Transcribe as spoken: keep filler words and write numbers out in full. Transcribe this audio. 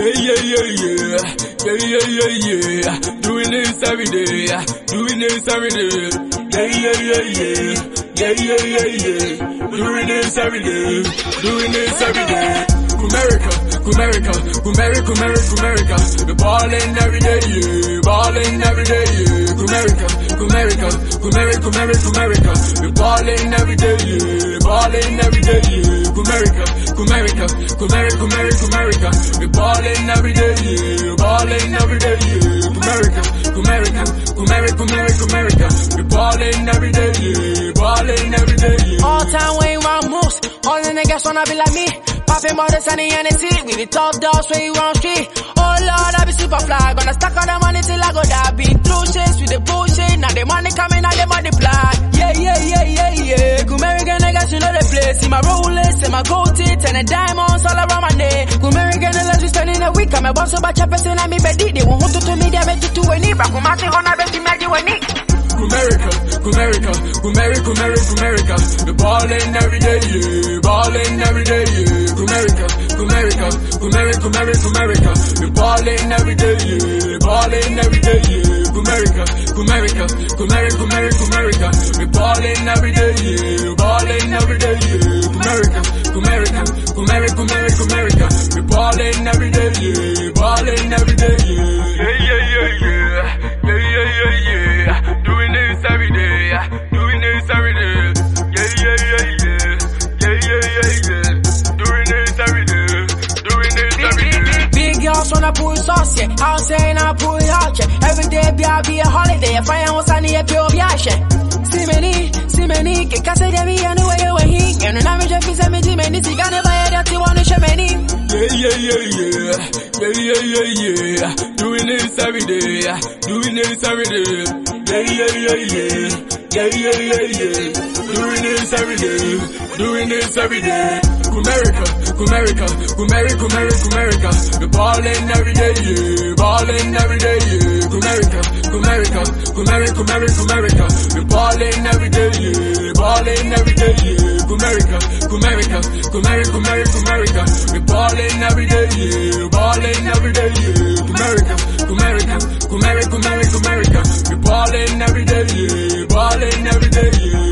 Yeah, yeah, yeah, yeah. Yeah, yeah, yeah, yeah. Doing this every day. Doing this every day. Yeah, yeah, yeah, yeah. Yeah, yeah, yeah, yeah. Doing this every day. Doing this every day. Kumerica, Kumerica, Kumerica, Kumerica, Kumerica. The ballin' every day, yeah. Ballin' every day, yeah. Kumerica, Kumerica, Kumerica, Kumerica, Kumerica. The ballin' every day, yeah. Ballin' every day, yeah. Kumerica, Kumerica, Kumerica, Kumerica, Kumerica. The ballin' every day, yeah. Ballin' every day, yeah. Kumerica, Kumerica, Kumerica, Kumerica, Kumerica. The ballin' every day, yeah. Ballin' every day, yeah. All time Wayne round moves. All the niggas wanna be like me. Popping more than sunny and it's we be top dogs when you round street. Oh Lord, I be super fly. Gonna stack all the money till I go die. Been through shit with the bullshit. Now the money coming, now they multiply. Yeah, yeah, yeah, yeah, yeah. Kumerican niggas, you know the place. See my rollers, see my gold teeth, and the diamonds all around my neck. Kumerican niggas, we spending a week. I'm a boss about your person, I me beddy. They won't hold to me, they make it to any. But Kumasi gonna bet you make you any. Kumerica, Kumerica, Kumerica, Kumerica, Kumerica. The ballin' every day, yeah. Ballin' every day, yeah. Kumerica, Kumerica, Kumerica, Kumerica, Kumerica. The ballin' every day, yeah. Ballin' every day, yeah. Kumerica, Kumerica, Kumerica, Kumerica, Kumerica. The ballin' every day, yeah. Ballin' every day, yeah. Kumerica, Kumerica, Kumerica, Kumerica, Kumerica. The ballin' every day, yeah. Ballin' every day, yeah. Yeah, yeah, yeah, yeah. Yeah, yeah, yeah, yeah. Doing this every day, doing this every day. Yeah, yeah, yeah, yeah. Yeah, yeah, yeah, yeah. Doing this every day, doing this every day. Big girls wanna pull sauce, yeah. I'm saying I pull it out, yeah. Every day be a be a holiday. If I am sunny, a pure biache. See many, see many, que case de mi anu way away. And when I'm just fixing me, many, see gonna buy it that you wanna show many. Yeah, yeah, yeah, yeah. Yeah, yeah, yeah, yeah. Doing this every day, doing this every day. Yeah, yeah, yeah, yeah. Yeah, yeah, yeah, yeah. Doing this every day, doing this every day. Kumerica, Kumerica, Kumerica, Kumerica, Kumerica. The ballin' every day, yeah. Ballin' every day, yeah. Kumerica, Kumerica, Kumerica, Kumerica, Kumerica. The ballin' every day, yeah. Ballin' every day, yeah. Kumerica, Kumerica, Kumerica, Kumerica, Kumerica. The ballin' every day, yeah. Ballin' every day, yeah. Kumerica, Kumerica, Kumerica, Kumerica, Kumerica. The ballin' every day, yeah. Ballin' every day, yeah.